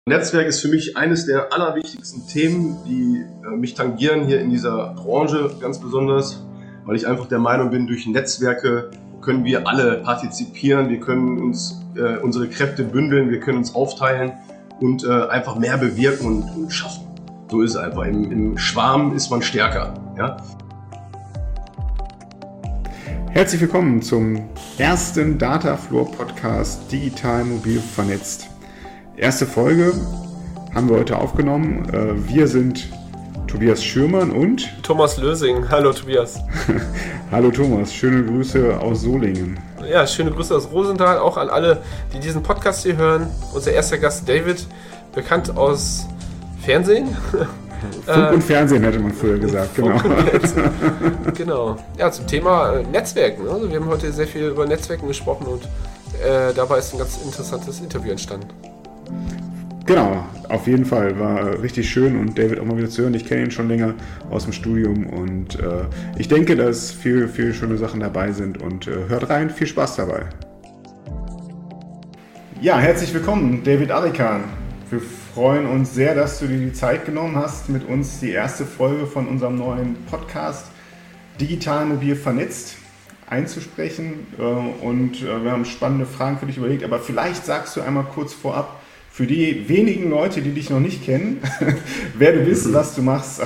Netzwerk ist für mich eines der allerwichtigsten Themen, die mich tangieren hier in dieser Branche ganz besonders, weil ich einfach der Meinung bin, durch Netzwerke können wir alle partizipieren, wir können uns unsere Kräfte bündeln, wir können uns aufteilen und einfach mehr bewirken und schaffen. So ist es einfach. Im Schwarm ist man stärker. Ja? Herzlich willkommen zum ersten Datafloor Podcast Digital Mobil vernetzt. Erste Folge haben wir heute aufgenommen. Wir sind Tobias Schürmann und Thomas Lösing. Hallo Tobias. Hallo Thomas, schöne Grüße aus Solingen. Ja, schöne Grüße aus Rosenthal, auch an alle, die diesen Podcast hier hören. Unser erster Gast David, bekannt aus Fernsehen. Funk und Fernsehen hätte man früher gesagt, genau. Genau. Ja, zum Thema Netzwerken. Also wir haben heute sehr viel über Netzwerken gesprochen und dabei ist ein ganz interessantes Interview entstanden. Genau, auf jeden Fall. War richtig schön und David auch mal wieder zu hören. Ich kenne ihn schon länger aus dem Studium und ich denke, dass viele schöne Sachen dabei sind und hört rein, viel Spaß dabei. Ja, herzlich willkommen, David Arikan. Wir freuen uns sehr, dass du dir die Zeit genommen hast, mit uns die erste Folge von unserem neuen Podcast Digital Mobil vernetzt einzusprechen und wir haben spannende Fragen für dich überlegt, aber vielleicht sagst du einmal kurz vorab, für die wenigen Leute, die dich noch nicht kennen, wer du bist, was du machst.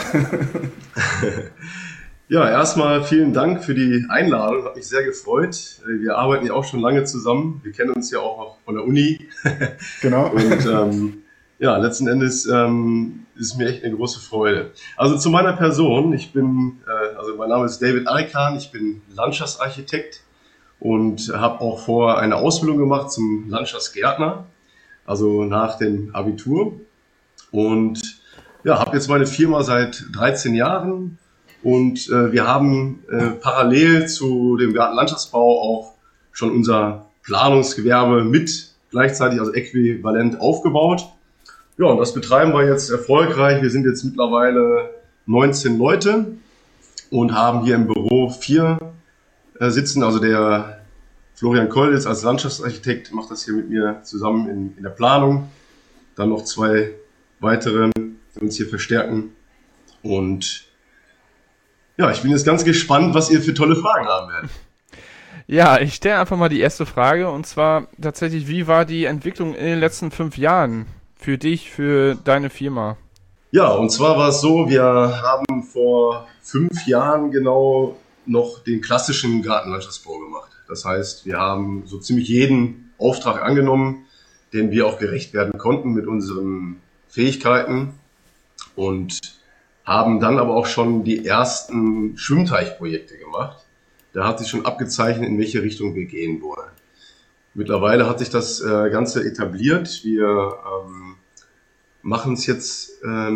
Ja, erstmal vielen Dank für die Einladung, hat mich sehr gefreut. Wir arbeiten ja auch schon lange zusammen, wir kennen uns ja auch noch von der Uni. Genau. Und ja, letzten Endes ist mir echt eine große Freude. Also zu meiner Person, mein Name ist David Arikan, ich bin Landschaftsarchitekt und habe auch vorher eine Ausbildung gemacht zum Landschaftsgärtner. Also nach dem Abitur und ja, habe jetzt meine Firma seit 13 Jahren und wir haben parallel zu dem Gartenlandschaftsbau auch schon unser Planungsgewerbe mit gleichzeitig, also äquivalent aufgebaut. Ja, und das betreiben wir jetzt erfolgreich. Wir sind jetzt mittlerweile 19 Leute und haben hier im Büro 4 sitzen, also der Florian Kolditz als Landschaftsarchitekt macht das hier mit mir zusammen in der Planung. Dann noch 2 weitere, die uns hier verstärken. Und ja, ich bin jetzt ganz gespannt, was ihr für tolle Fragen haben werdet. Ja, ich stelle einfach mal die erste Frage und zwar tatsächlich, wie war die Entwicklung in den letzten 5 Jahren für dich, für deine Firma? Ja, und zwar war es so, wir haben vor 5 Jahren genau noch den klassischen Gartenlandschaftsbau gemacht. Das heißt, wir haben so ziemlich jeden Auftrag angenommen, dem wir auch gerecht werden konnten mit unseren Fähigkeiten und haben dann aber auch schon die ersten Schwimmteichprojekte gemacht. Da hat sich schon abgezeichnet, in welche Richtung wir gehen wollen. Mittlerweile hat sich das Ganze etabliert. Wir machen es jetzt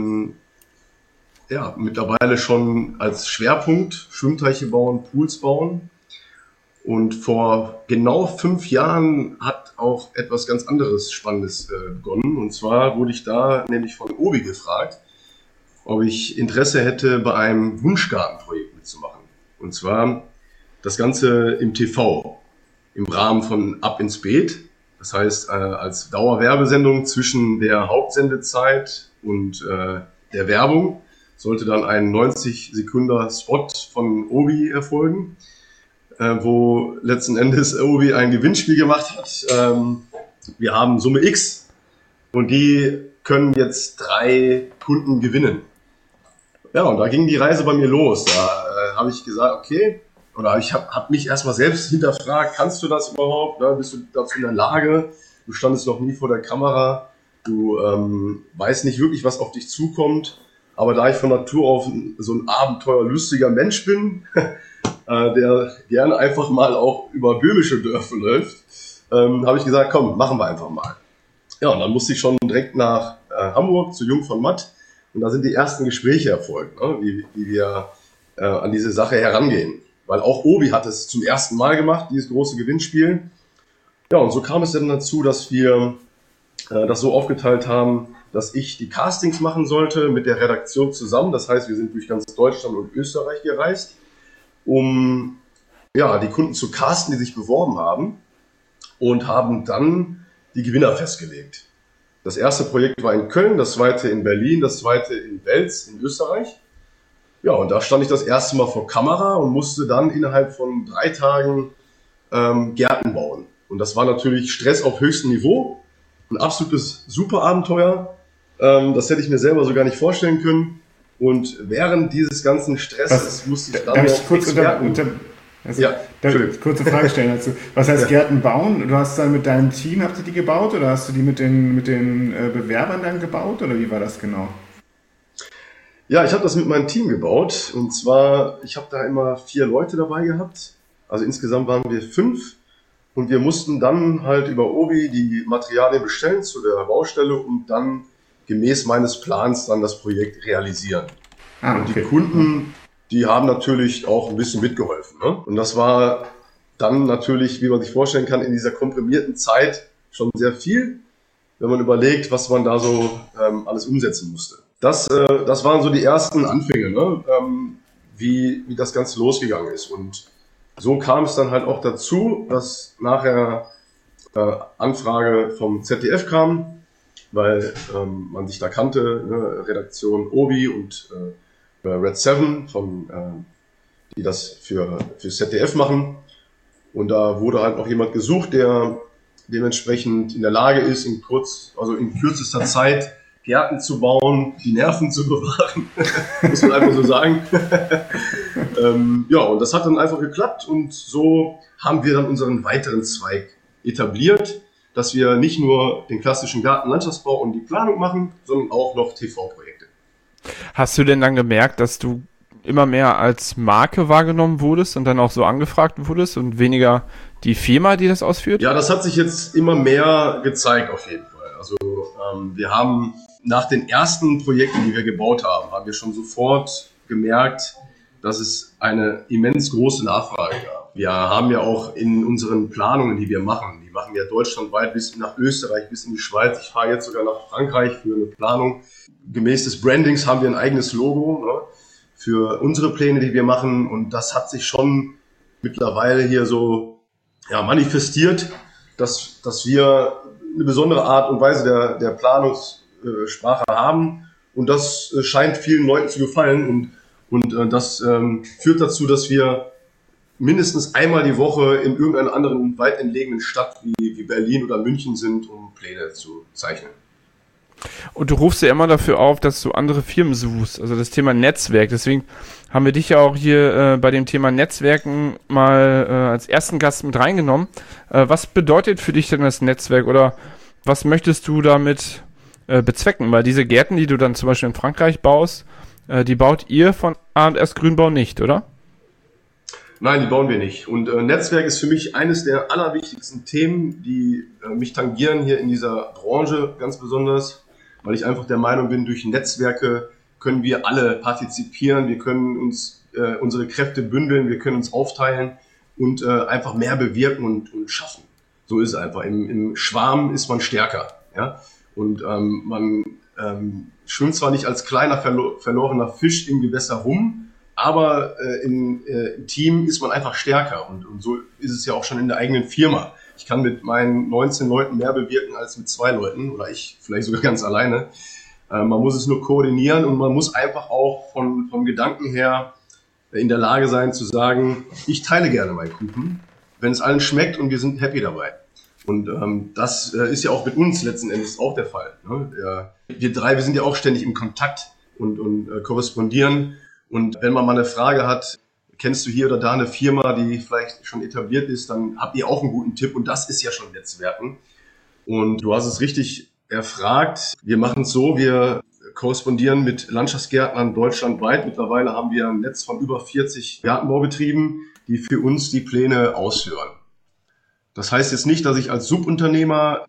mittlerweile schon als Schwerpunkt Schwimmteiche bauen, Pools bauen. Und vor genau 5 Jahren hat auch etwas ganz anderes Spannendes begonnen. Und zwar wurde ich da nämlich von Obi gefragt, ob ich Interesse hätte, bei einem Wunschgartenprojekt mitzumachen. Und zwar das Ganze im TV, im Rahmen von Ab ins Beet. Das heißt, als Dauerwerbesendung zwischen der Hauptsendezeit und der Werbung sollte dann ein 90-Sekunden-Spot von Obi erfolgen, wo letzten Endes Obi ein Gewinnspiel gemacht hat. Wir haben Summe X und die können jetzt 3 Kunden gewinnen. Ja, und da ging die Reise bei mir los. Da habe ich gesagt, okay, oder ich hab mich erstmal selbst hinterfragt, kannst du das überhaupt? Ne? Bist du dazu in der Lage? Du standest noch nie vor der Kamera, du weißt nicht wirklich, was auf dich zukommt. Aber da ich von Natur auf so ein abenteuerlustiger Mensch bin, der gerne einfach mal auch über böhmische Dörfer läuft, habe ich gesagt, komm, machen wir einfach mal. Ja, und dann musste ich schon direkt nach Hamburg zu Jung von Matt und da sind die ersten Gespräche erfolgt, ne, wie wir an diese Sache herangehen. Weil auch Obi hat es zum ersten Mal gemacht, dieses große Gewinnspiel. Ja, und so kam es dann dazu, dass wir das so aufgeteilt haben, dass ich die Castings machen sollte mit der Redaktion zusammen. Das heißt, wir sind durch ganz Deutschland und Österreich gereist, um die Kunden zu casten, die sich beworben haben und haben dann die Gewinner festgelegt. Das erste Projekt war in Köln, das zweite in Berlin, das zweite in Wels in Österreich. Ja, und da stand ich das erste Mal vor Kamera und musste dann innerhalb von 3 Tagen Gärten bauen. Und das war natürlich Stress auf höchstem Niveau, ein absolutes Superabenteuer. Das hätte ich mir selber so gar nicht vorstellen können. Und während dieses ganzen Stresses musste ich dann noch kurze Frage stellen dazu. Was heißt Gärten bauen? Du hast dann mit deinem Team, habt ihr die gebaut oder hast du die mit den Bewerbern dann gebaut oder wie war das genau? Ja, ich habe das mit meinem Team gebaut und zwar, ich habe da immer 4 Leute dabei gehabt, also insgesamt waren wir 5 und wir mussten dann halt über Obi die Materialien bestellen zu der Baustelle und dann gemäß meines Plans dann das Projekt realisieren. Und die Kunden, die haben natürlich auch ein bisschen mitgeholfen. Ne? Und das war dann natürlich, wie man sich vorstellen kann, in dieser komprimierten Zeit schon sehr viel, wenn man überlegt, was man da so alles umsetzen musste. Das waren so die ersten Anfänge, ne? Wie das Ganze losgegangen ist. Und so kam es dann halt auch dazu, dass nachher Anfrage vom ZDF kam, weil man sich da kannte, ne? Redaktion Obi und Red 7, die das für ZDF machen. Und da wurde halt auch jemand gesucht, der dementsprechend in der Lage ist, in kürzester Zeit Gärten zu bauen, die Nerven zu bewahren, muss man einfach so sagen. Ja, und das hat dann einfach geklappt und so haben wir dann unseren weiteren Zweig etabliert, dass wir nicht nur den klassischen Gartenlandschaftsbau und die Planung machen, sondern auch noch TV-Projekte. Hast du denn dann gemerkt, dass du immer mehr als Marke wahrgenommen wurdest und dann auch so angefragt wurdest und weniger die Firma, die das ausführt? Ja, das hat sich jetzt immer mehr gezeigt auf jeden Fall. Also wir haben nach den ersten Projekten, die wir gebaut haben wir schon sofort gemerkt, dass es eine immens große Nachfrage gab. Wir haben ja auch in unseren Planungen, die wir machen ja deutschlandweit bis nach Österreich, bis in die Schweiz. Ich fahre jetzt sogar nach Frankreich für eine Planung. Gemäß des Brandings haben wir ein eigenes Logo, ne, für unsere Pläne, die wir machen. Und das hat sich schon mittlerweile hier so manifestiert, dass wir eine besondere Art und Weise der Planungssprache haben. Und das scheint vielen Leuten zu gefallen. Und das führt dazu, dass wir mindestens einmal die Woche in irgendeiner anderen weit entlegenen Stadt wie Berlin oder München sind, um Pläne zu zeichnen. Und du rufst ja immer dafür auf, dass du andere Firmen suchst, also das Thema Netzwerk. Deswegen haben wir dich ja auch hier bei dem Thema Netzwerken mal als ersten Gast mit reingenommen. Was bedeutet für dich denn das Netzwerk oder was möchtest du damit bezwecken? Weil diese Gärten, die du dann zum Beispiel in Frankreich baust, die baut ihr von A&S Grünbau nicht, oder? Nein, die bauen wir nicht. Und Netzwerk ist für mich eines der allerwichtigsten Themen, die mich tangieren hier in dieser Branche ganz besonders, weil ich einfach der Meinung bin, durch Netzwerke können wir alle partizipieren, wir können uns unsere Kräfte bündeln, wir können uns aufteilen und einfach mehr bewirken und schaffen. So ist es einfach. Im Schwarm ist man stärker. Ja? Und man schwimmt zwar nicht als kleiner verlorener Fisch im Gewässer rum, aber im Team ist man einfach stärker und so ist es ja auch schon in der eigenen Firma. Ich kann mit meinen 19 Leuten mehr bewirken als mit 2 Leuten oder ich vielleicht sogar ganz alleine. Man muss es nur koordinieren und man muss einfach auch vom Gedanken her in der Lage sein zu sagen, ich teile gerne meinen Kuchen, wenn es allen schmeckt und wir sind happy dabei. Und das ist ja auch mit uns letzten Endes auch der Fall. Ne? Wir 3, wir sind ja auch ständig im Kontakt und korrespondieren. Und wenn man mal eine Frage hat, kennst du hier oder da eine Firma, die vielleicht schon etabliert ist, dann habt ihr auch einen guten Tipp und das ist ja schon Netzwerken. Und du hast es richtig erfragt. Wir machen es so, wir korrespondieren mit Landschaftsgärtnern deutschlandweit. Mittlerweile haben wir ein Netz von über 40 Gartenbaubetrieben, die für uns die Pläne ausführen. Das heißt jetzt nicht, dass ich als Subunternehmer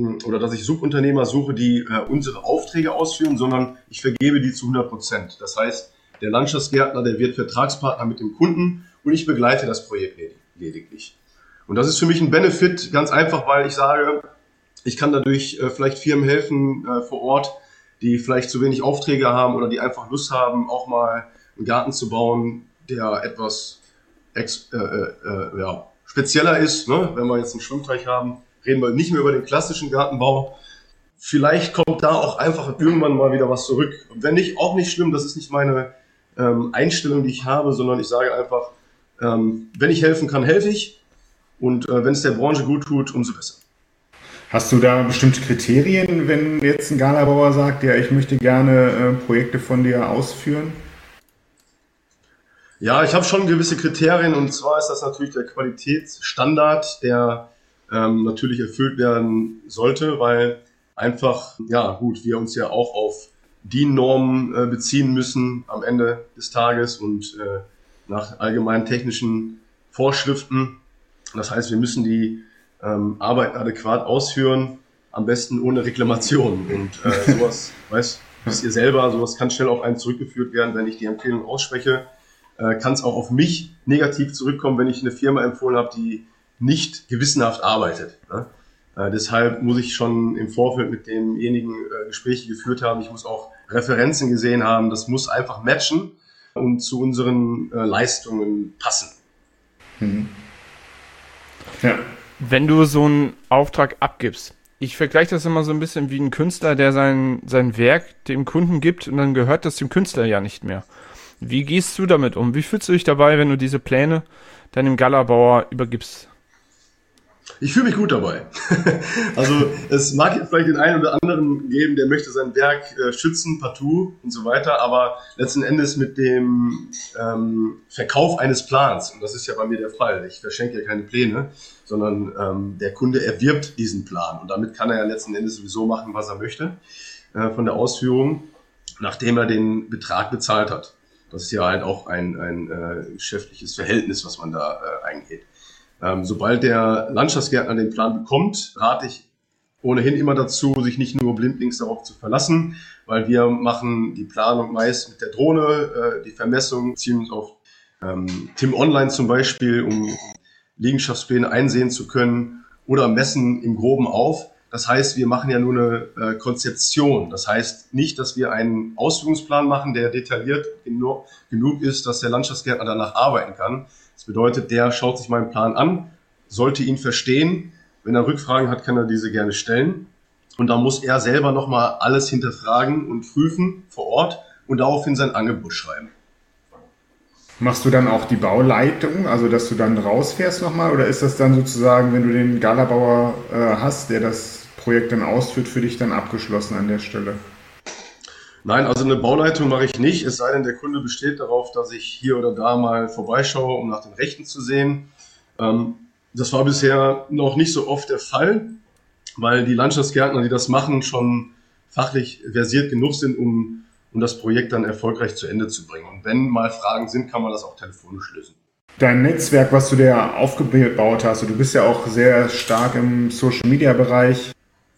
suche, die unsere Aufträge ausführen, sondern ich vergebe die zu 100%. Das heißt, der Landschaftsgärtner, der wird Vertragspartner mit dem Kunden und ich begleite das Projekt lediglich. Und das ist für mich ein Benefit, ganz einfach, weil ich sage, ich kann dadurch vielleicht Firmen helfen vor Ort, die vielleicht zu wenig Aufträge haben oder die einfach Lust haben, auch mal einen Garten zu bauen, der etwas spezieller ist. Ne? Wenn wir jetzt einen Schwimmteich haben, reden wir nicht mehr über den klassischen Gartenbau, vielleicht kommt da auch einfach irgendwann mal wieder was zurück. Und wenn nicht, auch nicht schlimm, das ist nicht meine Einstellung, die ich habe, sondern ich sage einfach, wenn ich helfen kann, helfe ich. Und wenn es der Branche gut tut, umso besser. Hast du da bestimmte Kriterien, wenn jetzt ein Galabauer sagt, ja, ich möchte gerne Projekte von dir ausführen? Ja, ich habe schon gewisse Kriterien, und zwar ist das natürlich der Qualitätsstandard, der natürlich erfüllt werden sollte, weil einfach, ja gut, wir uns ja auch auf DIN-Normen beziehen müssen am Ende des Tages und nach allgemeinen technischen Vorschriften. Das heißt, wir müssen die Arbeiten adäquat ausführen, am besten ohne Reklamation. Und sowas, wisst ihr selber, sowas kann schnell auf einen zurückgeführt werden, wenn ich die Empfehlung ausspreche. Kann es auch auf mich negativ zurückkommen, wenn ich eine Firma empfohlen habe, die nicht gewissenhaft arbeitet. Ne? Deshalb muss ich schon im Vorfeld mit demjenigen Gespräche geführt haben. Ich muss auch Referenzen gesehen haben. Das muss einfach matchen und zu unseren Leistungen passen. Mhm. Ja. Wenn du so einen Auftrag abgibst, ich vergleiche das immer so ein bisschen wie ein Künstler, der sein Werk dem Kunden gibt und dann gehört das dem Künstler ja nicht mehr. Wie gehst du damit um? Wie fühlst du dich dabei, wenn du diese Pläne deinem Galabauer übergibst? Ich fühle mich gut dabei. Also es mag jetzt vielleicht den einen oder anderen geben, der möchte sein Werk schützen, partout und so weiter, aber letzten Endes mit dem Verkauf eines Plans, und das ist ja bei mir der Fall, ich verschenke ja keine Pläne, sondern der Kunde erwirbt diesen Plan und damit kann er ja letzten Endes sowieso machen, was er möchte von der Ausführung, nachdem er den Betrag bezahlt hat. Das ist ja halt auch ein geschäftliches Verhältnis, was man da eingeht. Sobald der Landschaftsgärtner den Plan bekommt, rate ich ohnehin immer dazu, sich nicht nur blindlings darauf zu verlassen, weil wir machen die Planung meist mit der Drohne, die Vermessung, ziehen uns auf Tim Online zum Beispiel, um Liegenschaftspläne einsehen zu können, oder messen im Groben auf. Das heißt, wir machen ja nur eine Konzeption. Das heißt nicht, dass wir einen Ausführungsplan machen, der detailliert genug ist, dass der Landschaftsgärtner danach arbeiten kann. Das bedeutet, der schaut sich meinen Plan an, sollte ihn verstehen. Wenn er Rückfragen hat, kann er diese gerne stellen. Und dann muss er selber nochmal alles hinterfragen und prüfen vor Ort und daraufhin sein Angebot schreiben. Machst du dann auch die Bauleitung, also dass du dann rausfährst nochmal? Oder ist das dann sozusagen, wenn du den Galabauer hast, der das Projekt dann ausführt, für dich dann abgeschlossen an der Stelle? Nein, also eine Bauleitung mache ich nicht, es sei denn, der Kunde besteht darauf, dass ich hier oder da mal vorbeischaue, um nach den Rechten zu sehen. Das war bisher noch nicht so oft der Fall, weil die Landschaftsgärtner, die das machen, schon fachlich versiert genug sind, um das Projekt dann erfolgreich zu Ende zu bringen. Und wenn mal Fragen sind, kann man das auch telefonisch lösen. Dein Netzwerk, was du dir aufgebaut hast, du bist ja auch sehr stark im Social-Media-Bereich.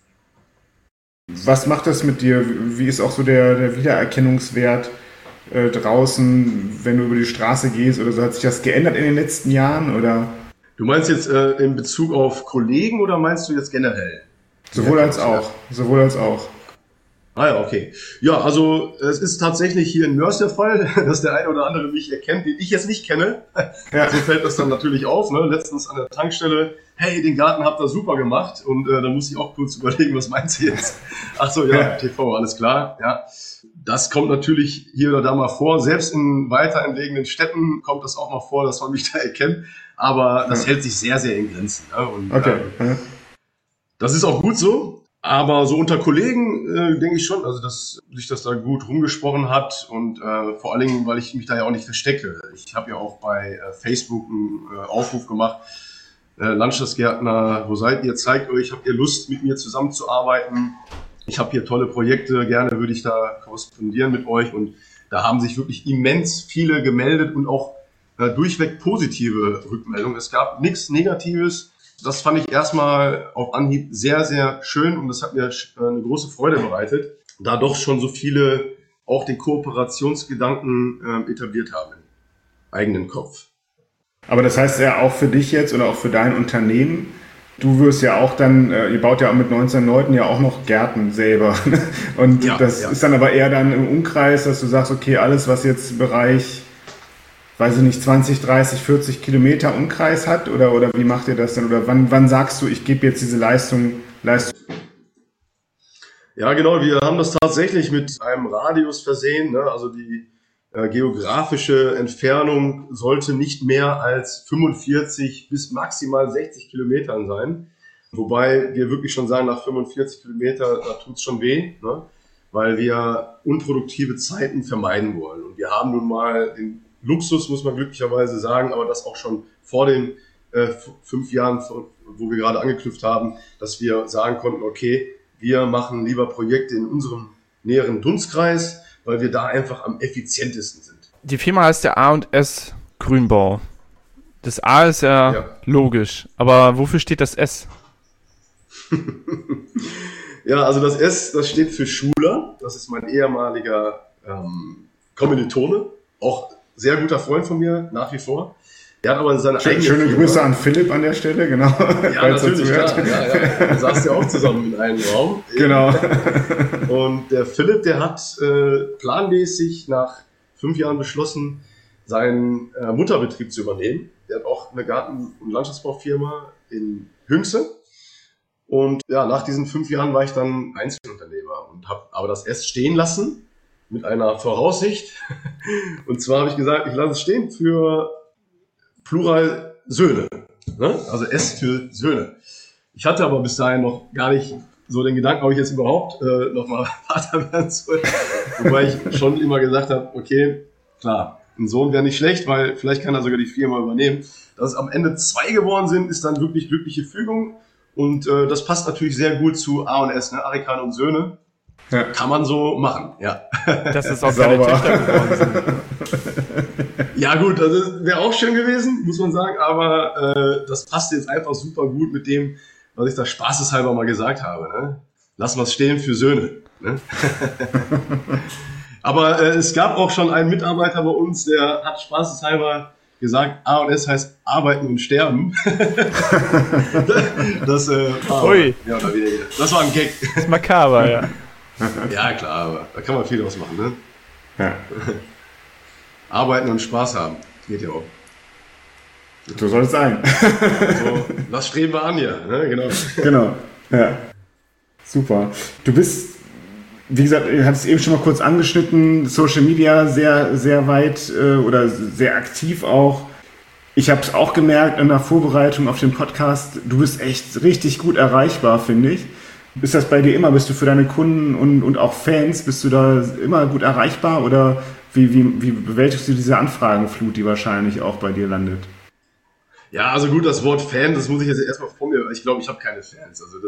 Was macht das mit dir? Wie ist auch so der Wiedererkennungswert draußen, wenn du über die Straße gehst oder so? Hat sich das geändert in den letzten Jahren? Oder? Du meinst jetzt in Bezug auf Kollegen oder meinst du jetzt generell? Sowohl als auch. Sowohl als auch. Ah ja, okay. Ja, also es ist tatsächlich hier in Mörs der Fall, dass der eine oder andere mich erkennt, den ich jetzt nicht kenne. Ja. So fällt das dann natürlich auf. Ne? Letztens an der Tankstelle, hey, den Garten habt ihr super gemacht. Und da muss ich auch kurz überlegen, was meinst du jetzt? Ach so, ja, TV, alles klar. Ja, das kommt natürlich hier oder da mal vor. Selbst in weiter entlegenen Städten kommt das auch mal vor, dass man mich da erkennt. Aber das hält sich sehr, sehr in Grenzen. Ne? Und das ist auch gut so. Aber so unter Kollegen denke ich schon, also dass sich das da gut rumgesprochen hat und vor allen Dingen, weil ich mich da ja auch nicht verstecke. Ich habe ja auch bei Facebook einen Aufruf gemacht, Landschaftsgärtner, wo seid ihr? Zeigt euch, habt ihr Lust, mit mir zusammenzuarbeiten? Ich habe hier tolle Projekte, gerne würde ich da korrespondieren mit euch. Und da haben sich wirklich immens viele gemeldet und auch durchweg positive Rückmeldungen. Es gab nichts Negatives. Das fand ich erstmal auf Anhieb sehr, sehr schön und das hat mir eine große Freude bereitet, da doch schon so viele auch den Kooperationsgedanken etabliert haben im eigenen Kopf. Aber das heißt ja auch für dich jetzt oder auch für dein Unternehmen, du wirst ja auch dann, ihr baut ja mit 19 Leuten ja auch noch Gärten selber und das ist dann aber eher dann im Umkreis, dass du sagst, okay, alles was jetzt im Bereich, weiß ich nicht, 20, 30, 40 Kilometer Umkreis hat? Oder wie macht ihr das denn? Oder wann sagst du, ich gebe jetzt diese Leistung? Ja, genau. Wir haben das tatsächlich mit einem Radius versehen. Ne? Also die geografische Entfernung sollte nicht mehr als 45 bis maximal 60 Kilometern sein. Wobei wir wirklich schon sagen, nach 45 Kilometer, da tut's schon weh, ne? Weil wir unproduktive Zeiten vermeiden wollen. Und wir haben nun mal den Luxus, muss man glücklicherweise sagen, aber das auch schon vor den 5 Jahren, wo wir gerade angeknüpft haben, dass wir sagen konnten, okay, wir machen lieber Projekte in unserem näheren Dunstkreis, weil wir da einfach am effizientesten sind. Die Firma heißt der A&S Grünbau. Das A ist ja logisch, aber wofür steht das S? Ja, also das S, das steht für Schuler. Das ist mein ehemaliger Kommilitone, auch sehr guter Freund von mir, nach wie vor. Der hat aber seine eigene Schöne Firma. Grüße an Philipp an der Stelle, genau. Ja, natürlich, klar. Ja. Wir saßen ja auch zusammen in einem Raum. Genau. Und der Philipp, der hat planmäßig nach 5 Jahren beschlossen, seinen Mutterbetrieb zu übernehmen. Der hat auch eine Garten- und Landschaftsbaufirma in Hünxe. Und ja, nach diesen 5 Jahren war ich dann Einzelunternehmer und habe aber das S stehen lassen mit einer Voraussicht. Und zwar habe ich gesagt, ich lasse es stehen für Plural Söhne. Ne? Also S für Söhne. Ich hatte aber bis dahin noch gar nicht so den Gedanken, ob ich jetzt überhaupt nochmal Vater werden soll. Wobei ich schon immer gesagt habe, okay, klar, ein Sohn wäre nicht schlecht, weil vielleicht kann er sogar die Firma übernehmen. Dass es am Ende 2 geworden sind, ist dann wirklich glückliche Fügung. Und das passt natürlich sehr gut zu A&S, ne? Arikan und Söhne. Ja. Kann man so machen, ja. Dass es auch keine Töchter geworden sind. Ja gut, das wäre auch schön gewesen, muss man sagen, aber das passt jetzt einfach super gut mit dem, was ich da spaßeshalber mal gesagt habe. Ne? Lassen wir es stehen für Söhne. Ne? Aber es gab auch schon einen Mitarbeiter bei uns, der hat spaßeshalber gesagt, A&S heißt Arbeiten und Sterben. Das war ja, oder weniger. Das war ein Gag. Das ist makaber, ja. Ja, klar, aber da kann man viel draus machen, ne? Ja. Arbeiten und Spaß haben. Das geht ja auch. So soll es sein. So, das streben wir an hier, ne? Genau. Genau, ja. Super. Du bist, wie gesagt, ihr hattet es eben schon mal kurz angeschnitten, Social Media sehr, sehr weit oder sehr aktiv auch. Ich habe es auch gemerkt in der Vorbereitung auf den Podcast, du bist echt richtig gut erreichbar, finde ich. Ist das bei dir immer? Bist du für deine Kunden und auch Fans, bist du da immer gut erreichbar oder wie bewältigst du diese Anfragenflut, die wahrscheinlich auch bei dir landet? Ja, also gut, das Wort Fan, das muss ich jetzt erstmal vor mir, ich glaube, ich habe keine Fans. Also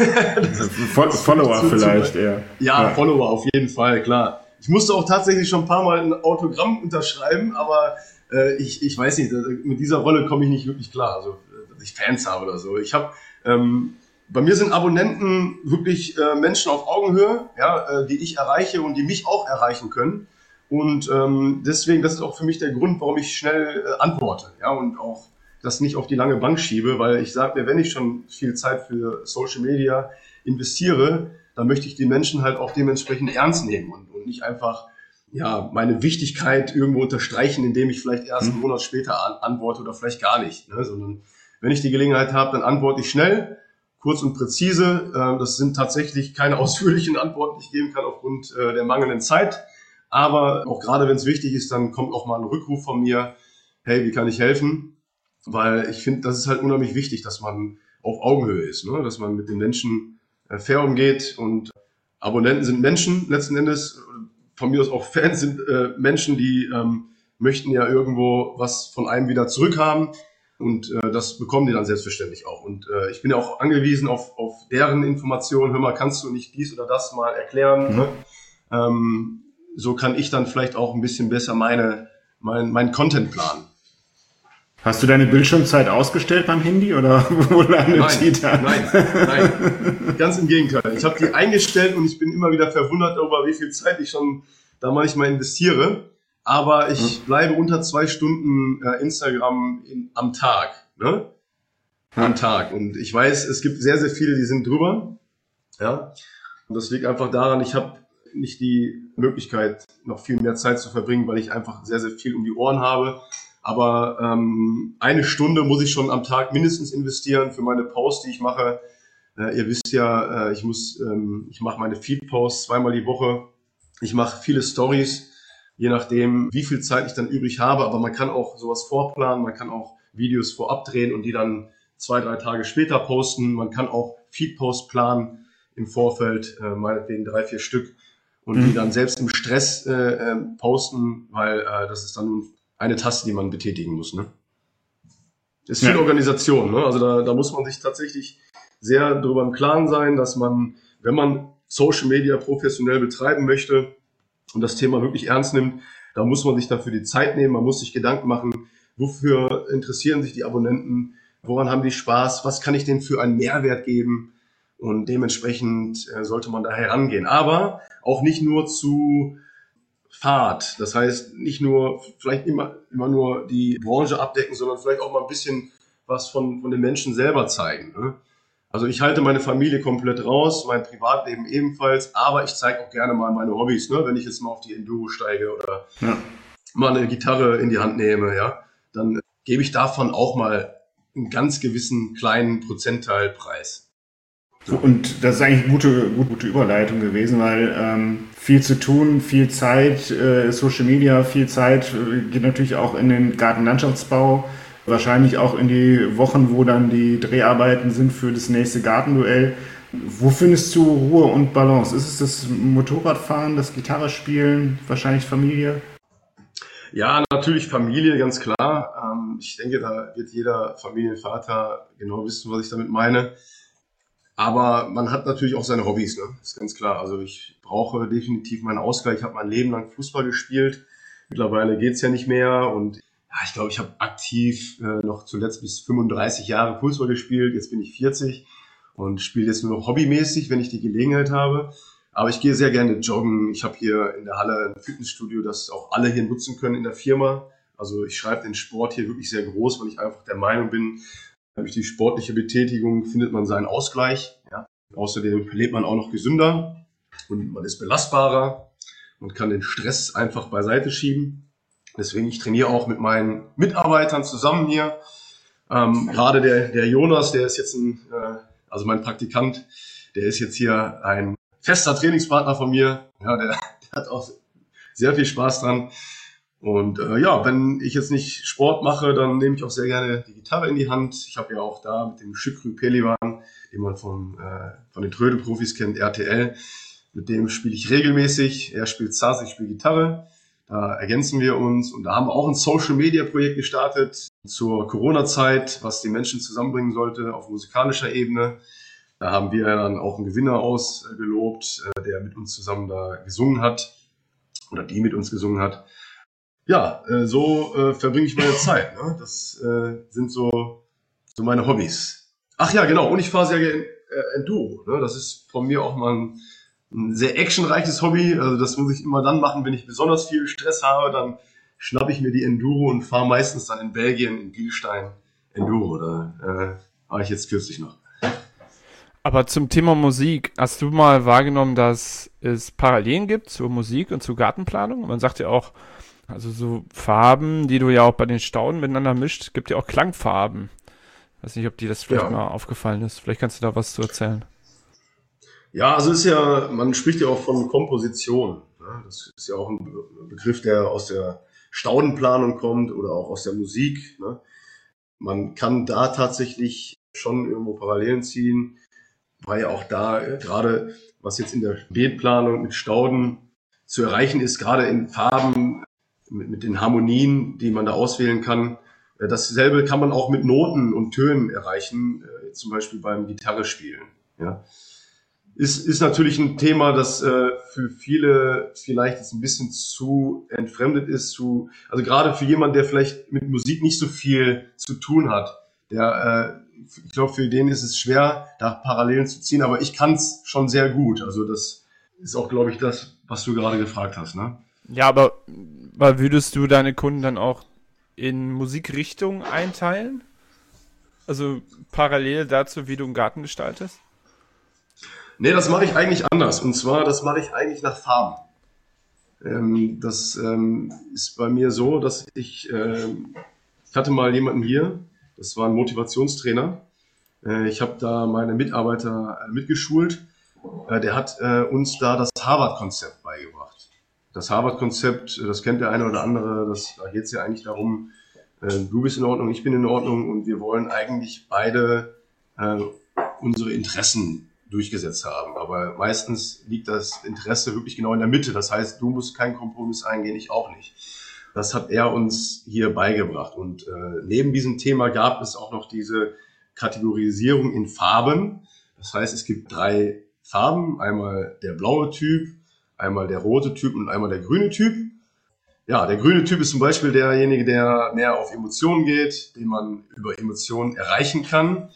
das Follower vielleicht eher. Ja, Follower auf jeden Fall, klar. Ich musste auch tatsächlich schon ein paar Mal ein Autogramm unterschreiben, aber ich weiß nicht, mit dieser Rolle komme ich nicht wirklich klar, also dass ich Fans habe oder so. Ich habe bei mir sind Abonnenten wirklich Menschen auf Augenhöhe, ja, die ich erreiche und die mich auch erreichen können. Und deswegen, das ist auch für mich der Grund, warum ich schnell antworte, ja, und auch das nicht auf die lange Bank schiebe, weil ich sage mir, wenn ich schon viel Zeit für Social Media investiere, dann möchte ich die Menschen halt auch dementsprechend ernst nehmen und nicht einfach ja meine Wichtigkeit irgendwo unterstreichen, indem ich vielleicht erst einen Monat später antworte oder vielleicht gar nicht, ne, sondern wenn ich die Gelegenheit habe, dann antworte ich schnell, kurz und präzise. Das sind tatsächlich keine ausführlichen Antworten, die ich geben kann aufgrund der mangelnden Zeit. Aber auch gerade wenn es wichtig ist, dann kommt auch mal ein Rückruf von mir. Hey, wie kann ich helfen? Weil ich finde, das ist halt unheimlich wichtig, dass man auf Augenhöhe ist, ne? Dass man mit den Menschen fair umgeht. Und Abonnenten sind Menschen letzten Endes. Von mir aus auch Fans sind Menschen, die möchten ja irgendwo was von einem wieder zurückhaben. Und das bekommen die dann selbstverständlich auch. Und ich bin ja auch angewiesen auf deren Informationen. Hör mal, kannst du nicht dies oder das mal erklären? Ne? So kann ich dann vielleicht auch ein bisschen besser meinen Content planen. Hast du deine Bildschirmzeit ausgestellt beim Handy oder wo landet die da? Nein. Ganz im Gegenteil. Ich habe die eingestellt und ich bin immer wieder verwundert darüber, wie viel Zeit ich schon da manchmal investiere. Aber ich bleibe unter 2 Stunden Instagram am Tag. Ne? Am Tag. Und ich weiß, es gibt sehr, sehr viele, die sind drüber. Ja. Und das liegt einfach daran, ich habe nicht die Möglichkeit, noch viel mehr Zeit zu verbringen, weil ich einfach sehr, sehr viel um die Ohren habe. Aber 1 Stunde muss ich schon am Tag mindestens investieren für meine Posts, die ich mache. Ihr wisst ja, ich mache meine Feed-Posts zweimal die Woche. Ich mache viele Stories, je nachdem, wie viel Zeit ich dann übrig habe. Aber man kann auch sowas vorplanen, man kann auch Videos vorab drehen und die dann 2-3 Tage später posten. Man kann auch Feed-Posts planen im Vorfeld, meinetwegen 3-4 Stück und die dann selbst im Stress posten, weil das ist dann nun eine Taste, die man betätigen muss. Ne? Das ist viel Organisation. Ne? Also da muss man sich tatsächlich sehr darüber im Klaren sein, dass man, wenn man Social Media professionell betreiben möchte und das Thema wirklich ernst nimmt, da muss man sich dafür die Zeit nehmen, man muss sich Gedanken machen, wofür interessieren sich die Abonnenten, woran haben die Spaß, was kann ich denen für einen Mehrwert geben und dementsprechend sollte man da herangehen. Aber auch nicht nur zu Fahrt, das heißt nicht nur vielleicht immer nur die Branche abdecken, sondern vielleicht auch mal ein bisschen was von den Menschen selber zeigen. Ne? Also ich halte meine Familie komplett raus, mein Privatleben ebenfalls, aber ich zeige auch gerne mal meine Hobbys, ne? Wenn ich jetzt mal auf die Enduro steige oder mal eine Gitarre in die Hand nehme, ja, dann gebe ich davon auch mal einen ganz gewissen kleinen Prozentteil preis. Und das ist eigentlich eine gute Überleitung gewesen, weil viel zu tun, viel Zeit, Social Media, viel Zeit geht natürlich auch in den Gartenlandschaftsbau. Wahrscheinlich auch in die Wochen, wo dann die Dreharbeiten sind für das nächste Gartenduell. Wo findest du Ruhe und Balance? Ist es das Motorradfahren, das Gitarrespielen, wahrscheinlich Familie? Ja, natürlich Familie, ganz klar. Ich denke, da wird jeder Familienvater genau wissen, was ich damit meine. Aber man hat natürlich auch seine Hobbys, ne? Das ist ganz klar. Also ich brauche definitiv meinen Ausgleich. Ich habe mein Leben lang Fußball gespielt. Mittlerweile geht's ja nicht mehr und ich glaube, ich habe aktiv noch zuletzt bis 35 Jahre Fußball gespielt. Jetzt bin ich 40 und spiele jetzt nur noch hobbymäßig, wenn ich die Gelegenheit habe. Aber ich gehe sehr gerne joggen. Ich habe hier in der Halle ein Fitnessstudio, das auch alle hier nutzen können in der Firma. Also ich schreibe den Sport hier wirklich sehr groß, weil ich einfach der Meinung bin, durch die sportliche Betätigung findet man seinen Ausgleich. Ja. Außerdem lebt man auch noch gesünder und man ist belastbarer und kann den Stress einfach beiseite schieben. Deswegen, ich trainiere auch mit meinen Mitarbeitern zusammen hier. Gerade der Jonas, der ist jetzt also mein Praktikant, der ist jetzt hier ein fester Trainingspartner von mir. Ja, der hat auch sehr viel Spaß dran. Und wenn ich jetzt nicht Sport mache, dann nehme ich auch sehr gerne die Gitarre in die Hand. Ich habe ja auch da mit dem Şükrü Pelivan, den man von den Trödelprofis kennt, RTL, mit dem spiele ich regelmäßig. Er spielt Saz, ich spiele Gitarre. Da ergänzen wir uns und da haben wir auch ein Social-Media-Projekt gestartet zur Corona-Zeit, was die Menschen zusammenbringen sollte auf musikalischer Ebene. Da haben wir dann auch einen Gewinner ausgelobt, der mit uns zusammen da gesungen hat oder die mit uns gesungen hat. Ja, so verbringe ich meine Zeit. Ne? Das sind so meine Hobbys. Ach ja, genau. Und ich fahre sehr gerne Enduro. Ne? Das ist von mir auch mal ein sehr actionreiches Hobby. Also das muss ich immer dann machen, wenn ich besonders viel Stress habe. Dann schnappe ich mir die Enduro und fahre meistens dann in Belgien, in Bilstein, Enduro. Da war ich jetzt kürzlich noch. Aber zum Thema Musik, hast du mal wahrgenommen, dass es Parallelen gibt zur Musik und zur Gartenplanung? Man sagt ja auch, also so Farben, die du ja auch bei den Stauden miteinander mischt, gibt ja auch Klangfarben. Ich weiß nicht, ob dir das vielleicht mal aufgefallen ist. Vielleicht kannst du da was zu erzählen. Ja, also man spricht ja auch von Komposition. Ne? Das ist ja auch ein Begriff, der aus der Staudenplanung kommt oder auch aus der Musik. Ne? Man kann da tatsächlich schon irgendwo Parallelen ziehen, weil ja auch da gerade, was jetzt in der Beetplanung mit Stauden zu erreichen ist, gerade in Farben, mit den Harmonien, die man da auswählen kann. Dasselbe kann man auch mit Noten und Tönen erreichen, zum Beispiel beim Gitarrespielen. Ja. Ist natürlich ein Thema, das für viele vielleicht jetzt ein bisschen zu entfremdet ist. Also gerade für jemanden, der vielleicht mit Musik nicht so viel zu tun hat, ich glaube, für den ist es schwer, da Parallelen zu ziehen, aber ich kann es schon sehr gut. Also das ist auch, glaube ich, das, was du gerade gefragt hast, ne? Ja, aber würdest du deine Kunden dann auch in Musikrichtungen einteilen? Also parallel dazu, wie du einen Garten gestaltest? Nee, das mache ich eigentlich anders. Und zwar, das mache ich eigentlich nach Farben. Das ist bei mir so, dass ich hatte mal jemanden hier, das war ein Motivationstrainer, Ich habe da meine Mitarbeiter mitgeschult. Der hat uns da das Harvard-Konzept beigebracht. Das Harvard-Konzept, das kennt der eine oder andere, da geht es ja eigentlich darum, du bist in Ordnung, ich bin in Ordnung und wir wollen eigentlich beide unsere Interessen durchgesetzt haben. Aber meistens liegt das Interesse wirklich genau in der Mitte. Das heißt, du musst keinen Kompromiss eingehen, ich auch nicht. Das hat er uns hier beigebracht. Und neben diesem Thema gab es auch noch diese Kategorisierung in Farben. Das heißt, es gibt 3 Farben. Einmal der blaue Typ, einmal der rote Typ und einmal der grüne Typ. Ja, der grüne Typ ist zum Beispiel derjenige, der mehr auf Emotionen geht, den man über Emotionen erreichen kann.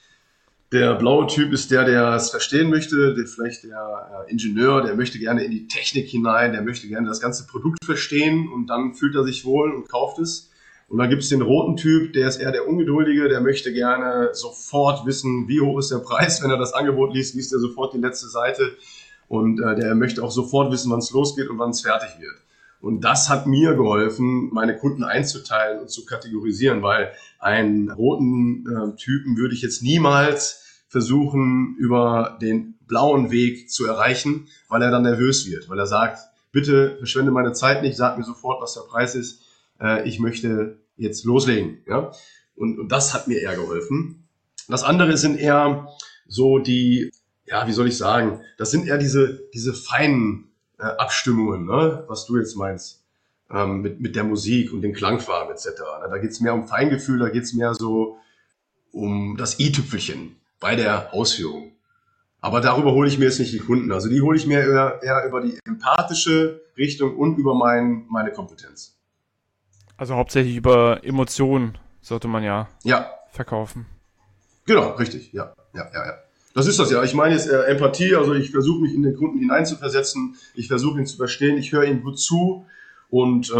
Der blaue Typ ist der es verstehen möchte, vielleicht der Ingenieur, der möchte gerne in die Technik hinein, der möchte gerne das ganze Produkt verstehen und dann fühlt er sich wohl und kauft es. Und dann gibt es den roten Typ, der ist eher der Ungeduldige, der möchte gerne sofort wissen, wie hoch ist der Preis. Wenn er das Angebot liest er sofort die letzte Seite und der möchte auch sofort wissen, wann es losgeht und wann es fertig wird. Und das hat mir geholfen, meine Kunden einzuteilen und zu kategorisieren, weil einen roten Typen würde ich jetzt niemals versuchen, über den blauen Weg zu erreichen, weil er dann nervös wird, weil er sagt, bitte verschwende meine Zeit nicht, sag mir sofort, was der Preis ist, ich möchte jetzt loslegen. Ja? Und das hat mir eher geholfen. Das andere sind eher so die, ja, wie soll ich sagen, das sind eher diese feinen Abstimmungen, ne? Was du jetzt meinst, mit der Musik und den Klangfarben etc. Da geht es mehr um Feingefühl, da geht es mehr so um das i-Tüpfelchen bei der Ausführung. Aber darüber hole ich mir jetzt nicht die Kunden. Also die hole ich mir eher über die empathische Richtung und über meine Kompetenz. Also hauptsächlich über Emotionen sollte man ja verkaufen. Genau, richtig, ja. Das ist das ja. Ich meine jetzt Empathie, also ich versuche mich in den Kunden hineinzuversetzen, ich versuche ihn zu verstehen, ich höre ihm gut zu und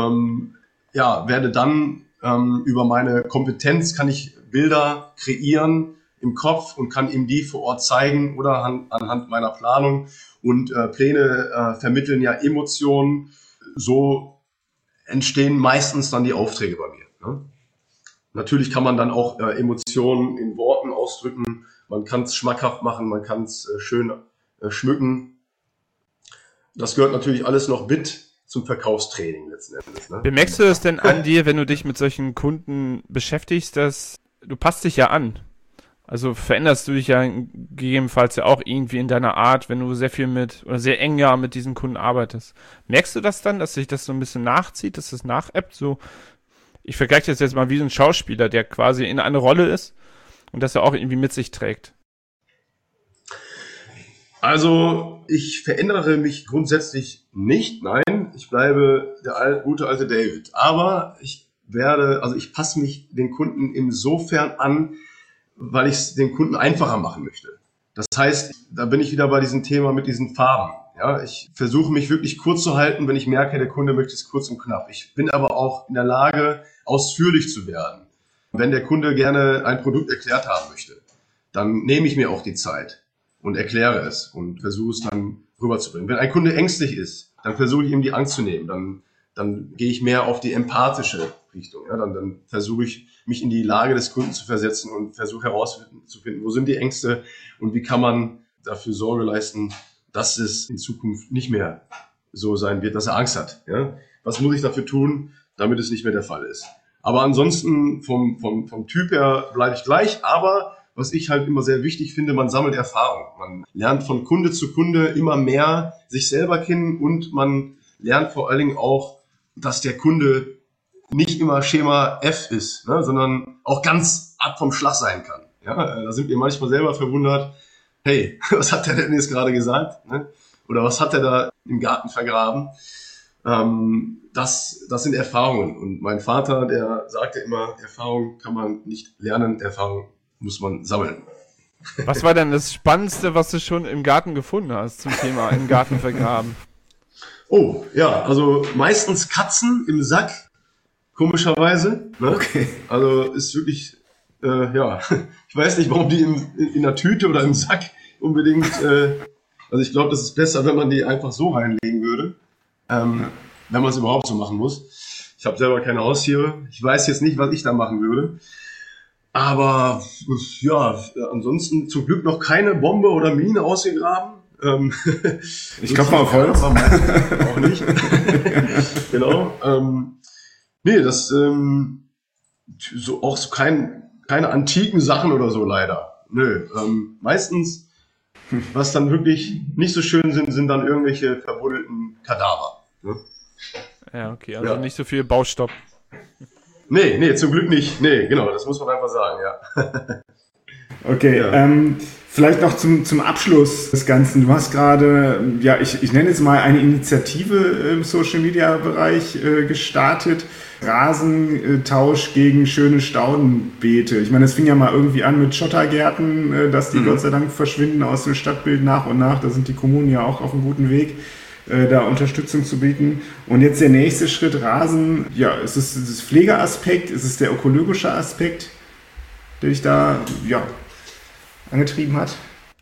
werde dann über meine Kompetenz kann ich Bilder kreieren im Kopf und kann ihm die vor Ort zeigen oder anhand meiner Planung und Pläne vermitteln ja Emotionen. So entstehen meistens dann die Aufträge bei mir. Ne? Natürlich kann man dann auch Emotionen in Worten ausdrücken. Man kann es schmackhaft machen, man kann es schön schmücken. Das gehört natürlich alles noch mit zum Verkaufstraining letzten Endes. Ne? Bemerkst du das denn an dir, wenn du dich mit solchen Kunden beschäftigst, dass du passt dich ja an? Also veränderst du dich ja gegebenenfalls ja auch irgendwie in deiner Art, wenn du sehr viel oder sehr eng ja mit diesen Kunden arbeitest. Merkst du das dann, dass sich das so ein bisschen nachzieht, dass das nachebbt? So, ich vergleiche das jetzt mal wie so ein Schauspieler, der quasi in eine Rolle ist und das er auch irgendwie mit sich trägt. Also ich verändere mich grundsätzlich nicht, nein, ich bleibe der gute alte David. Aber ich passe mich den Kunden insofern an, weil ich es den Kunden einfacher machen möchte. Das heißt, da bin ich wieder bei diesem Thema mit diesen Farben. Ja, ich versuche mich wirklich kurz zu halten, wenn ich merke, der Kunde möchte es kurz und knapp. Ich bin aber auch in der Lage, ausführlich zu werden. Wenn der Kunde gerne ein Produkt erklärt haben möchte, dann nehme ich mir auch die Zeit und erkläre es und versuche es dann rüberzubringen. Wenn ein Kunde ängstlich ist, dann versuche ich ihm die Angst zu nehmen. Dann gehe ich mehr auf die empathische Richtung. Ja? Dann versuche ich, mich in die Lage des Kunden zu versetzen und versuche herauszufinden, wo sind die Ängste und wie kann man dafür Sorge leisten, dass es in Zukunft nicht mehr so sein wird, dass er Angst hat. Ja? Was muss ich dafür tun, damit es nicht mehr der Fall ist? Aber ansonsten vom Typ her bleibe ich gleich. Aber was ich halt immer sehr wichtig finde, man sammelt Erfahrung. Man lernt von Kunde zu Kunde immer mehr sich selber kennen und man lernt vor allen Dingen auch, dass der Kunde nicht immer Schema F ist, ne, sondern auch ganz ab vom Schlag sein kann. Ja, da sind wir manchmal selber verwundert. Hey, was hat der denn jetzt gerade gesagt? Ne? Oder was hat er da im Garten vergraben? Das sind Erfahrungen. Und mein Vater, der sagte immer, Erfahrung kann man nicht lernen, Erfahrung muss man sammeln. Was war denn das Spannendste, was du schon im Garten gefunden hast zum Thema im Garten vergraben? Oh, ja, also meistens Katzen im Sack, komischerweise. Ne? Okay. Also ist wirklich, ich weiß nicht, warum die in der Tüte oder im Sack unbedingt, also ich glaube, das ist besser, wenn man die einfach so reinlegen würde, wenn man es überhaupt so machen muss. Ich habe selber keine Haustiere, ich weiß jetzt nicht, was ich da machen würde. Aber ja, ansonsten zum Glück noch keine Bombe oder Mine ausgegraben. Ich glaube mal auf Holz. Auch nicht. Genau. Nee, das so auch so keine antiken Sachen oder so leider. Nö. Meistens, was dann wirklich nicht so schön sind dann irgendwelche verbuddelten Kadaver. Ne? Ja, okay, also nicht so viel Baustopp. Nee, zum Glück nicht. Nee, genau, das muss man einfach sagen, ja. Okay, ja. Vielleicht noch zum Abschluss des Ganzen. Du hast gerade, ja, ich nenne jetzt mal eine Initiative im Social-Media-Bereich gestartet. Rasentausch gegen schöne Staudenbeete. Ich meine, es fing ja mal irgendwie an mit Schottergärten, dass die Gott sei Dank verschwinden aus dem Stadtbild nach und nach. Da sind die Kommunen ja auch auf einem guten Weg, da Unterstützung zu bieten. Und jetzt der nächste Schritt, Rasen. Ja, ist es das Pflegeaspekt? Ist es der ökologische Aspekt, der dich da, ja, angetrieben hat?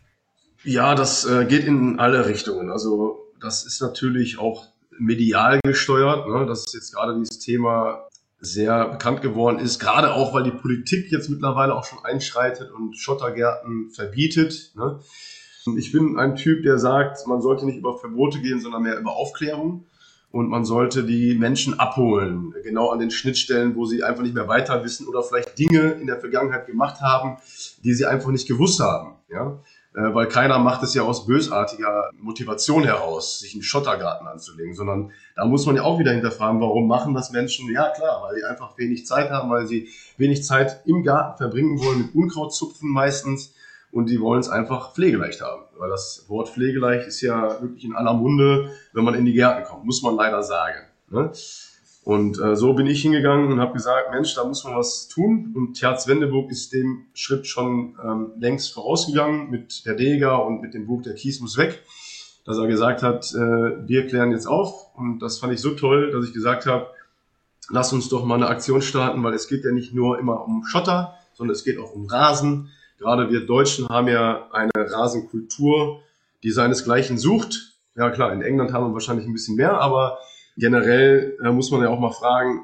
Ja, das geht in alle Richtungen. Also das ist natürlich auch medial gesteuert, ne? Dass jetzt gerade dieses Thema sehr bekannt geworden ist, gerade auch, weil die Politik jetzt mittlerweile auch schon einschreitet und Schottergärten verbietet. Ne? Ich bin ein Typ, der sagt, man sollte nicht über Verbote gehen, sondern mehr über Aufklärung. Und man sollte die Menschen abholen, genau an den Schnittstellen, wo sie einfach nicht mehr weiter wissen oder vielleicht Dinge in der Vergangenheit gemacht haben, die sie einfach nicht gewusst haben. Ja? Weil keiner macht es ja aus bösartiger Motivation heraus, sich einen Schottergarten anzulegen, sondern da muss man ja auch wieder hinterfragen, warum machen das Menschen? Ja klar, weil sie einfach wenig Zeit haben, weil sie wenig Zeit im Garten verbringen wollen, mit Unkrautzupfen meistens. Und die wollen es einfach pflegeleicht haben. Weil das Wort pflegeleicht ist ja wirklich in aller Munde, wenn man in die Gärten kommt, muss man leider sagen. Ne? Und so bin ich hingegangen und habe gesagt, Mensch, da muss man was tun. Und Terz Wendeburg ist dem Schritt schon längst vorausgegangen mit der DEGA und mit dem Buch Der Kies muss weg, dass er gesagt hat, wir klären jetzt auf. Und das fand ich so toll, dass ich gesagt habe, lass uns doch mal eine Aktion starten, weil es geht ja nicht nur immer um Schotter, sondern es geht auch um Rasen. Gerade wir Deutschen haben ja eine Rasenkultur, die seinesgleichen sucht. Ja klar, in England haben wir wahrscheinlich ein bisschen mehr, aber generell muss man ja auch mal fragen,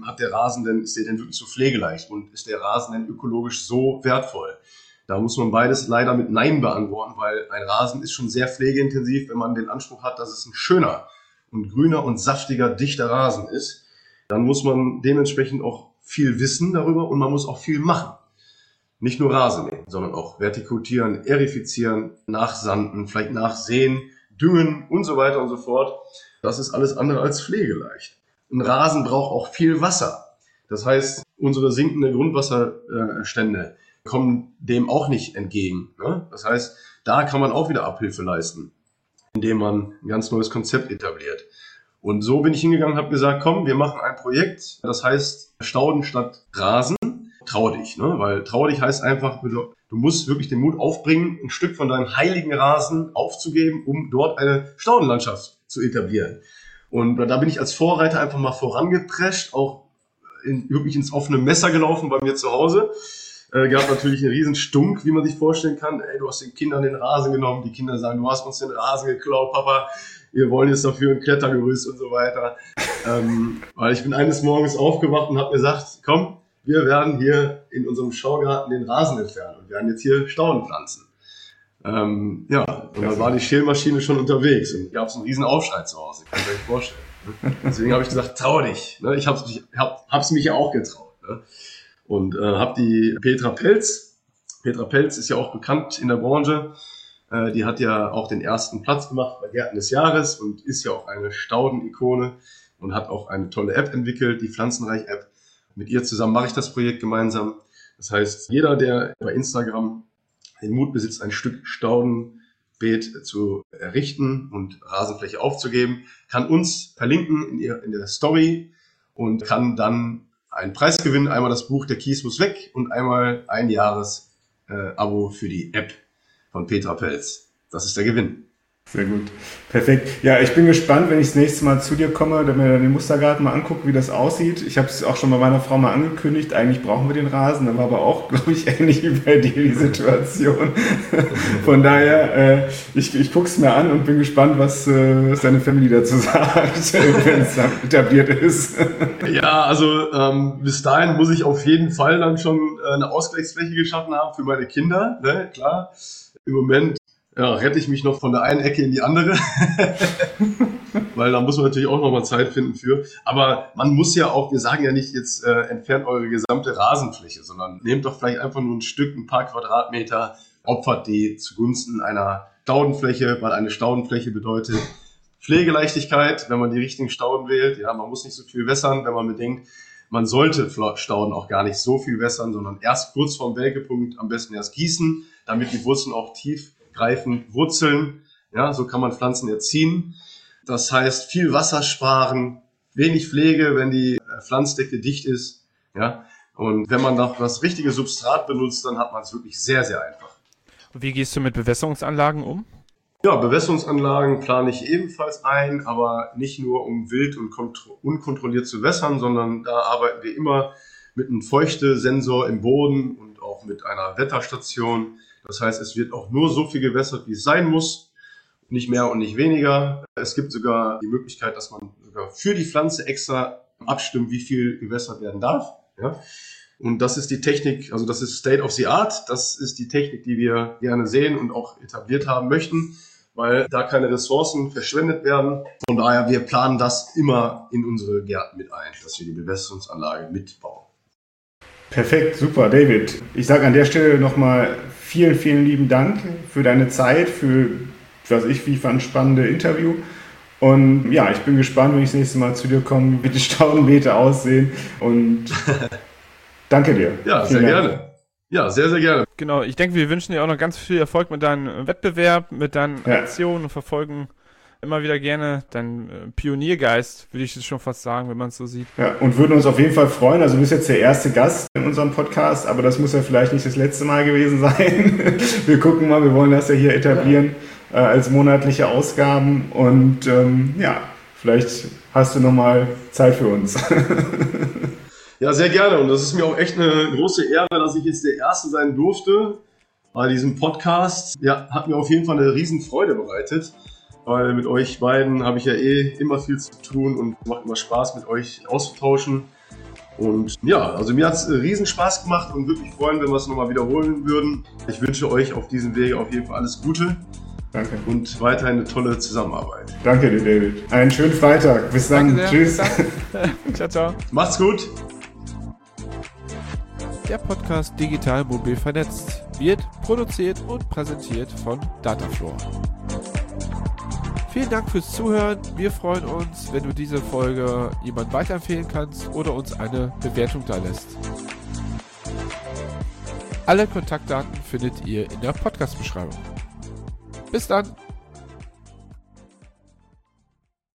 ist der denn wirklich so pflegeleicht und ist der Rasen denn ökologisch so wertvoll? Da muss man beides leider mit Nein beantworten, weil ein Rasen ist schon sehr pflegeintensiv, wenn man den Anspruch hat, dass es ein schöner und grüner und saftiger, dichter Rasen ist. Dann muss man dementsprechend auch viel wissen darüber und man muss auch viel machen. Nicht nur Rasen mähen, sondern auch vertikutieren, erifizieren, nachsanden, vielleicht nachsehen, düngen und so weiter und so fort. Das ist alles andere als pflegeleicht. Ein Rasen braucht auch viel Wasser. Das heißt, unsere sinkenden Grundwasserstände kommen dem auch nicht entgegen. Ne? Das heißt, da kann man auch wieder Abhilfe leisten, indem man ein ganz neues Konzept etabliert. Und so bin ich hingegangen und habe gesagt, komm, wir machen ein Projekt, das heißt Stauden statt Rasen. Trau dich, ne? Weil trau dich heißt einfach, du musst wirklich den Mut aufbringen, ein Stück von deinem heiligen Rasen aufzugeben, um dort eine Staudenlandschaft zu etablieren. Und da bin ich als Vorreiter einfach mal vorangeprescht, auch wirklich ins offene Messer gelaufen bei mir zu Hause. Gab natürlich einen riesen Stunk, wie man sich vorstellen kann. Ey, du hast den Kindern den Rasen genommen, die Kinder sagen, du hast uns den Rasen geklaut, Papa, wir wollen jetzt dafür ein Klettergerüst und so weiter. Weil ich bin eines Morgens aufgewacht und habe gesagt, komm, wir werden hier in unserem Schaugarten den Rasen entfernen und werden jetzt hier Stauden pflanzen. Und dann war die Schälmaschine schon unterwegs und gab es einen riesen Aufschrei zu Hause. Kann ich euch vorstellen. Deswegen habe ich gesagt, trau dich. Ich hab's mich ja auch getraut. Und habe die Petra Pelz ist ja auch bekannt in der Branche. Die hat ja auch den ersten Platz gemacht bei Gärten des Jahres und ist ja auch eine Staudenikone und hat auch eine tolle App entwickelt, die Pflanzenreich-App. Mit ihr zusammen mache ich das Projekt gemeinsam. Das heißt, jeder, der bei Instagram den Mut besitzt, ein Stück Staudenbeet zu errichten und Rasenfläche aufzugeben, kann uns verlinken in der Story und kann dann einen Preis gewinnen. Einmal das Buch Der Kies muss weg und einmal ein Abo für die App von Petra Pelz. Das ist der Gewinn. Sehr gut. Perfekt. Ja, ich bin gespannt, wenn ich das nächste Mal zu dir komme, dass mir dann den Mustergarten mal angucke, wie das aussieht. Ich habe es auch schon bei meiner Frau mal angekündigt. Eigentlich brauchen wir den Rasen. Da war aber auch, glaube ich, ähnlich wie bei dir die Situation. Von daher, ich gucke es mir an und bin gespannt, was deine Family dazu sagt, wenn es dann etabliert ist. Ja, also bis dahin muss ich auf jeden Fall dann schon eine Ausgleichsfläche geschaffen haben für meine Kinder. Ne? Klar, im Moment rette ich mich noch von der einen Ecke in die andere, weil da muss man natürlich auch nochmal Zeit finden für. Aber man muss ja auch, wir sagen ja nicht jetzt, entfernt eure gesamte Rasenfläche, sondern nehmt doch vielleicht einfach nur ein paar Quadratmeter, opfert die zugunsten einer Staudenfläche, weil eine Staudenfläche bedeutet Pflegeleichtigkeit, wenn man die richtigen Stauden wählt. Ja, man muss nicht so viel wässern, wenn man bedenkt, man sollte Stauden auch gar nicht so viel wässern, sondern erst kurz vorm Welkepunkt am besten erst gießen, damit die Wurzeln auch tiefgreifend wurzeln. Ja, so kann man Pflanzen erziehen. Das heißt, viel Wasser sparen, wenig Pflege, wenn die Pflanzdecke dicht ist. Ja, und wenn man noch das richtige Substrat benutzt, dann hat man es wirklich sehr, sehr einfach. Und wie gehst du mit Bewässerungsanlagen um? Ja, Bewässerungsanlagen plane ich ebenfalls ein, aber nicht nur um wild und unkontrolliert zu wässern, sondern da arbeiten wir immer mit einem Feuchtesensor im Boden und auch mit einer Wetterstation. Das heißt, es wird auch nur so viel gewässert, wie es sein muss, nicht mehr und nicht weniger. Es gibt sogar die Möglichkeit, dass man sogar für die Pflanze extra abstimmt, wie viel gewässert werden darf. Ja? Und das ist die Technik, also das ist State of the Art. Das ist die Technik, die wir gerne sehen und auch etabliert haben möchten, weil da keine Ressourcen verschwendet werden. Von daher, wir planen das immer in unsere Gärten mit ein, dass wir die Bewässerungsanlage mitbauen. Perfekt, super, David. Ich sage an der Stelle nochmal vielen, vielen lieben Dank für deine Zeit, für, was ich wie fand, spannende Interview. Und ja, ich bin gespannt, wenn ich das nächste Mal zu dir komme, wie die Staudenbeete aussehen. Und danke dir. Ja, sehr gerne. Ja, sehr, sehr gerne. Genau, ich denke, wir wünschen dir auch noch ganz viel Erfolg mit deinem Wettbewerb, mit deinen Aktionen und verfolgen immer wieder gerne deinen Pioniergeist, würde ich jetzt schon fast sagen, wenn man es so sieht. Ja, und würden uns auf jeden Fall freuen. Also du bist jetzt der erste Gast in unserem Podcast, aber das muss ja vielleicht nicht das letzte Mal gewesen sein. Wir gucken mal, wir wollen das ja hier etablieren als monatliche Ausgaben und ja, vielleicht hast du nochmal Zeit für uns. Ja, sehr gerne. Und das ist mir auch echt eine große Ehre, dass ich jetzt der Erste sein durfte bei diesem Podcast. Ja, hat mir auf jeden Fall eine riesen Freude bereitet, weil mit euch beiden habe ich ja immer viel zu tun und macht immer Spaß, mit euch auszutauschen. Und ja, also mir hat es riesen Spaß gemacht und würde mich freuen, wenn wir es nochmal wiederholen würden. Ich wünsche euch auf diesem Wege auf jeden Fall alles Gute. Danke. Und weiterhin eine tolle Zusammenarbeit. Danke dir, David. Einen schönen Freitag. Bis dann. Tschüss. Ciao, ciao. Macht's gut. Der Podcast Digital Mobil Vernetzt wird produziert und präsentiert von Datafloor. Vielen Dank fürs Zuhören. Wir freuen uns, wenn du diese Folge jemand weiterempfehlen kannst oder uns eine Bewertung da lässt. Alle Kontaktdaten findet ihr in der Podcast-Beschreibung. Bis dann!